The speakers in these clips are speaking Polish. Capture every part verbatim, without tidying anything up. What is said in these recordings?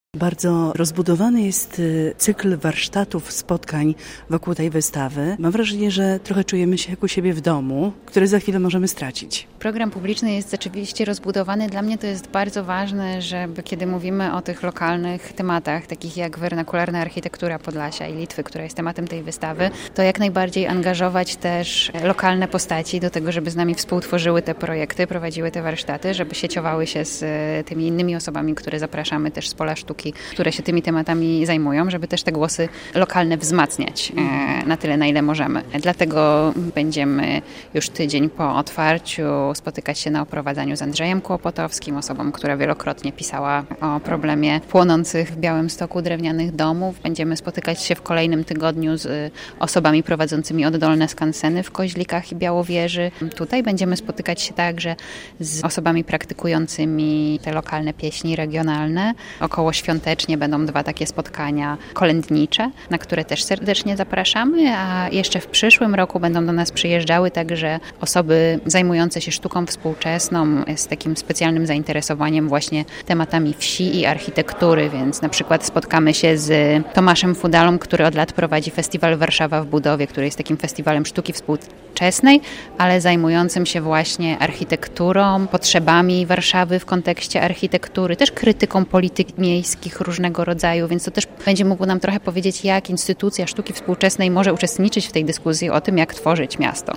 Bardzo rozbudowany jest cykl warsztatów, spotkań wokół tej wystawy. Mam wrażenie, że trochę czujemy się jak u siebie w domu, który za chwilę możemy stracić. Program publiczny jest rzeczywiście rozbudowany. Dla mnie to jest bardzo ważne, żeby kiedy mówimy o tych lokalnych tematach, takich jak wernakularna architektura Podlasia i Litwy, która jest tematem tej wystawy, to jak najbardziej angażować też lokalne postaci do tego, żeby z nami współtworzyły te projekty, prowadziły te warsztaty, żeby sieciowały się z tymi innymi osobami, które zapraszamy też z pola sztuki, które się tymi tematami zajmują, żeby też te głosy lokalne wzmacniać na tyle, na ile możemy. Dlatego będziemy już tydzień po otwarciu spotykać się na oprowadzaniu z Andrzejem Kłopotowskim, osobą, która wielokrotnie pisała o problemie płonących w Białymstoku drewnianych domów. Będziemy spotykać się w kolejnym tygodniu z osobami prowadzącymi oddolne skanseny w Koźlikach i Białowieży. Tutaj będziemy spotykać się także z osobami praktykującymi te lokalne pieśni regionalne. Około świątecznie będą dwa takie spotkania kolędnicze, na które też serdecznie zapraszamy, a jeszcze w przyszłym roku będą do nas przyjeżdżały także osoby zajmujące się sztuką współczesną z takim specjalnym zainteresowaniem właśnie tematami wsi i architektury, więc na przykład spotkamy się z Tomaszem Fudalą, który od lat prowadzi festiwal Warszawa w budowie, który jest takim festiwalem sztuki współczesnej, ale zajmującym się właśnie architekturą, potrzebami Warszawy w kontekście architektury, też krytyką polityk miejskich różnego rodzaju, więc to też będzie mógł nam trochę powiedzieć, jak instytucja sztuki współczesnej może uczestniczyć w tej dyskusji o tym, jak tworzyć miasto.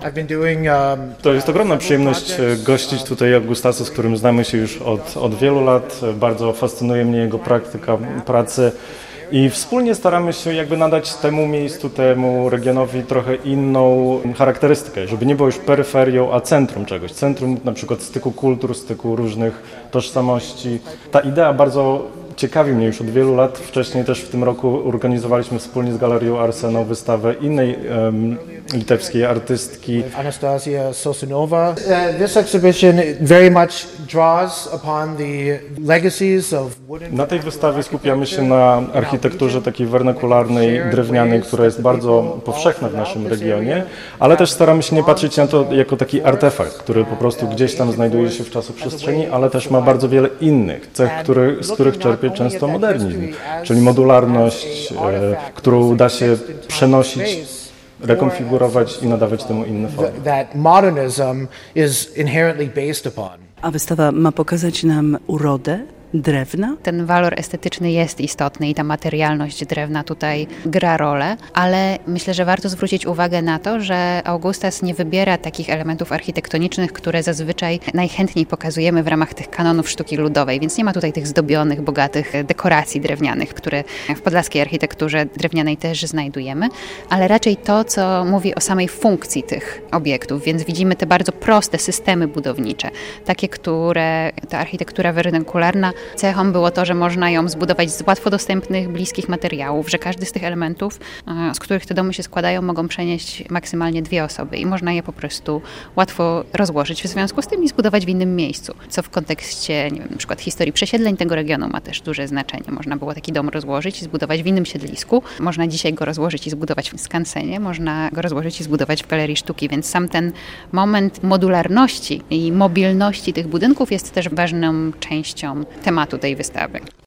To jest ogromna przyjemność gościć tutaj Augustasa, z którym znamy się już od, od wielu lat. Bardzo fascynuje mnie jego praktyka pracy. I wspólnie staramy się jakby nadać temu miejscu, temu regionowi trochę inną charakterystykę, żeby nie było już peryferią, a centrum czegoś. Centrum na przykład styku kultur, styku różnych tożsamości. Ta idea bardzo ciekawi mnie już od wielu lat. Wcześniej też w tym roku organizowaliśmy wspólnie z Galerią Arsenał wystawę innej um, litewskiej artystki. Anastasia Sosunowa. Uh, this exhibition very much draws upon the legacies of wooden... Na tej wystawie skupiamy się na architekturze takiej wernakularnej, drewnianej, która jest bardzo powszechna w naszym regionie, ale też staramy się nie patrzeć na to jako taki artefakt, który po prostu gdzieś tam znajduje się w czasoprzestrzeni, ale też ma bardzo wiele innych cech, który, z których czerpie często modernizm, czyli modularność, e, którą da się przenosić, rekonfigurować i nadawać temu inne formy. A wystawa ma pokazać nam urodę drewna? Ten walor estetyczny jest istotny i ta materialność drewna tutaj gra rolę, ale myślę, że warto zwrócić uwagę na to, że Augustas nie wybiera takich elementów architektonicznych, które zazwyczaj najchętniej pokazujemy w ramach tych kanonów sztuki ludowej, więc nie ma tutaj tych zdobionych, bogatych dekoracji drewnianych, które w podlaskiej architekturze drewnianej też znajdujemy, ale raczej to, co mówi o samej funkcji tych obiektów, więc widzimy te bardzo proste systemy budownicze, takie, które ta architektura wernakularna cechą było to, że można ją zbudować z łatwo dostępnych, bliskich materiałów, że każdy z tych elementów, z których te domy się składają, mogą przenieść maksymalnie dwie osoby i można je po prostu łatwo rozłożyć w związku z tym i zbudować w innym miejscu, co w kontekście, nie wiem, na przykład historii przesiedleń tego regionu ma też duże znaczenie. Można było taki dom rozłożyć i zbudować w innym siedlisku, można dzisiaj go rozłożyć i zbudować w skansenie, można go rozłożyć i zbudować w Galerii Sztuki, więc sam ten moment modularności i mobilności tych budynków jest też ważną częścią tematu tej wystawy.